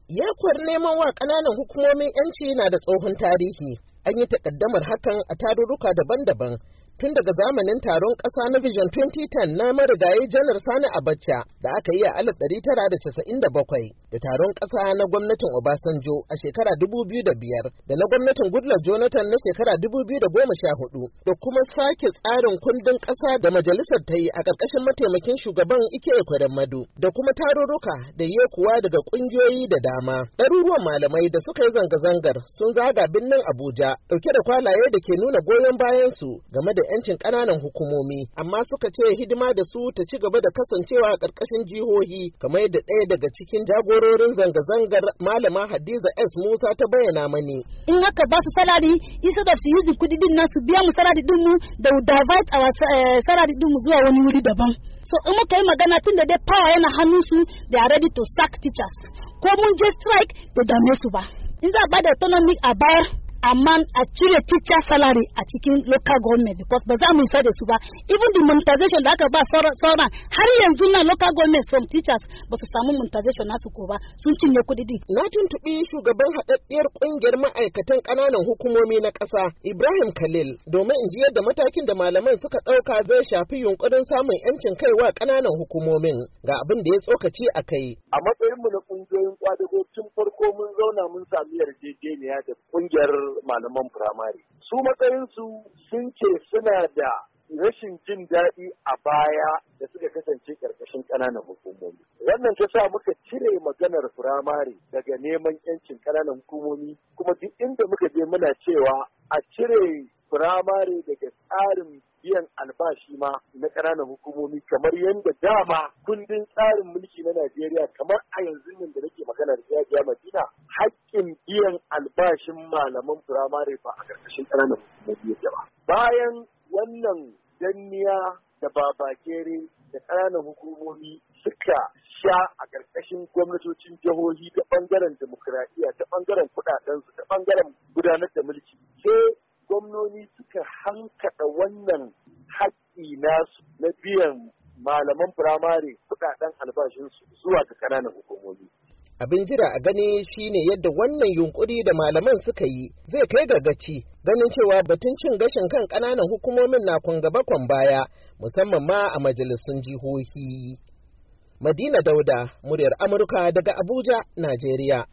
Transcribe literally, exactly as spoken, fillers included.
Yakuwar neman wa ƙananan hukumomin 'yanci na da tsohon tarihi. An yi takaddamar hakan a tarurruka daban-daban tun daga zamanin taron ƙasa na Vision twenty ten na marigayi Janar Sani Abacha da aka yi a alif ɗari tara da casa'in da bakwai, da taron ƙasa na gwamnatin Obasanjo a shekara dubu biyu da biyar, da na gwamnatin Goodluck Jonathan na shekara dubu biyu da goma sha hudu, da kuma sake tsarin kundin ƙasa da majalisar ta yi a ƙarƙashin mataimakin shugaban Ike Ekweremadu, da kuma tarurruka da yekuwa daga ƙungiyoyi da dama. Ɗaruruwan malamai da suka yi zanga-zangar sun zaga birnin Abuja ɗauke da kwalaye da ke nuna goyon bayansu game da 'yancin ƙananan hukumomi, amma suka ce hidima da su ta ci gaba da kasancewa a ƙarƙashin jihohi, kamar yadda ɗaya daga cikin jagororin zanga-zangar Malama Hadiza S. Musa ta bayyana mani. In haka ba su salari, instead of su yi kuɗi din nan su biya mu salari din mu, da divert our salari din mu zuwa wani wuri daban. So in muka yi magana tun da dai power yana hannun su, they are ready to sack teachers. Ko mun je strike da dame su ba. In za a ba da autonomy a bayar, amma a cire teacher salary a cikin local government, because ba za mu isa da su ba. Even the monetization da aka ba sauran har yanzu na local government from teachers ba su samu monetization nasu ko ba, sun cinye kuɗi din. Na tuntuɓi shugaban haɗaɗɗiyar ƙungiyar ma'aikatan ƙananan hukumomi na ƙasa Ibrahim Khalil domin in ji yadda matakin da malaman suka ɗauka zai shafi yunƙurin samun 'yancin kaiwa ƙananan hukumomin. Ga abin da ya tsokaci a kai. A matsayinmu na ƙungiyoyin kwadago tun farko mun zauna mun sami yarjejeniya da ƙungiyar malaman firamare. Su matsayinsu sun ce suna da rashin jin daɗi a baya da suka kasance ƙarƙashin ƙananan hukumomi. Wannan ta sa muka cire maganar firamare daga neman 'yancin ƙananan hukumomi, kuma duk inda muka je muna cewa a cire firamare daga tsarin biyan albashi ma na ƙananan hukumomi, kamar yadda dama kundin tsarin mulki na Najeriya, kamar a yanzu nan da nake magana da Jajiya Madina, haƙƙin biyan albashin malaman firamare ba a ƙarƙashin ƙananan hukumomi yake ba. Bayan wannan danniya da babakere da ƙananan hukumomi suka sha a ƙarƙashin gwamnatocin jihohi ta ɓangaren demokuraɗiyya, ta ɓangaren kuɗaɗensu, ta ɓangaren gudanar da mulki, sai gwamnoni suka hankaɗa wannan haƙƙi nasu na biyan malaman firamare kuɗaɗen albashinsu zuwa ga ƙananan hukumomi. Abin jira a gani shine yadda wannan yunkuri da malaman suka yi zai kai ga gaci, ganin cewa batun cin gashin kan ƙananan hukumomin na kwan gaba kwan baya, musamman ma a majalisun jihohi. Madina Dauda, muryar Amurka daga Abuja, Najeriya.